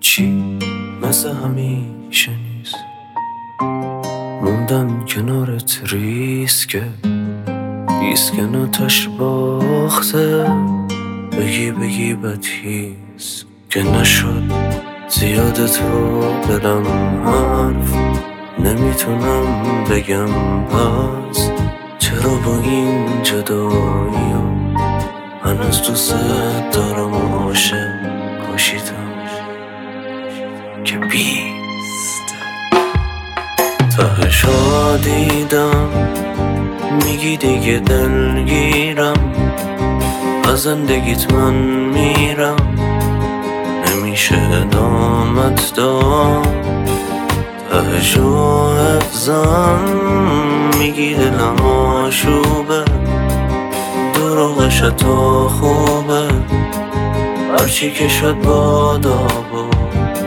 هیچی مثل همیشه نیست. موندم کنارت ریسکه نتاش باخته. بگی بدهیست که نشد زیاده تو دلم حرف نمیتونم بگم. پس چرا با این جدایی هنوز دوست دارم و عاشق باشیدم که بیست تهشا دیدم. میگی دیگه دلگیرم از زندگیت من میرم. نمیشه ادامت داد تهشو حفظم. میگی دلم آشوبه دروغش تا خوبه. هرچی که شد بادا بود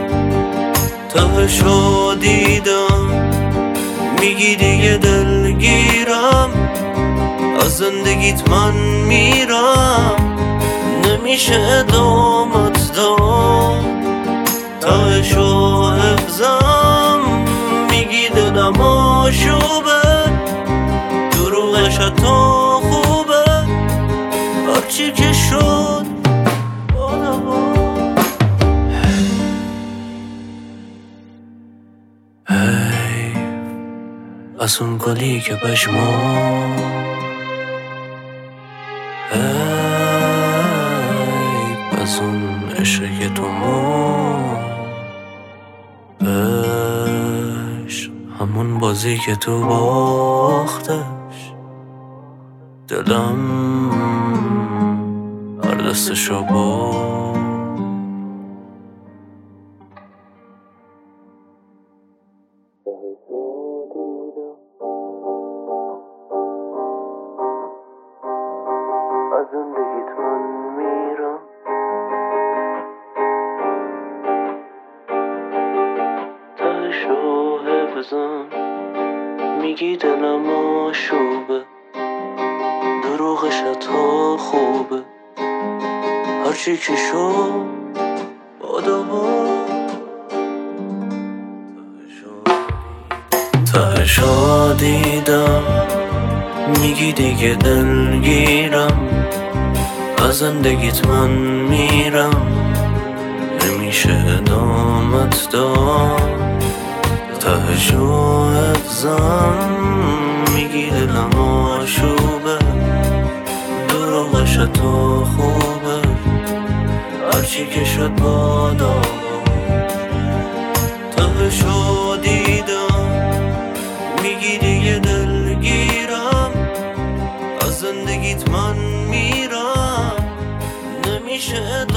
تهشو دیدم. میگی دیگه دلگیرم از زندگیت من میرم. نمیشه ادامت داد تهشو حفظم. میگی دلم آشوبه دروغش تا خوبه. هرچی که شد از اون گلی که بشمار از اون عشق تو عشق همون بازی که تو باختش. دلم هر دستشو برد. از زندگیت من میرم. تهشو حفظم. میگی دلم آشوبه دروغش تا خوبه. هرچی که شد بادا بود. تهشو دیدم. میگی دیگه دلگیرم از زندگیت من میرم. نمیشه ادامت داد تهشو حفظم. میگی دلم آشوبه دروغش تا خوبه. هرچی که شد بادا تهشو دیدم. میگی دیگه دلگیرم از زندگیت من میرم. نمیشه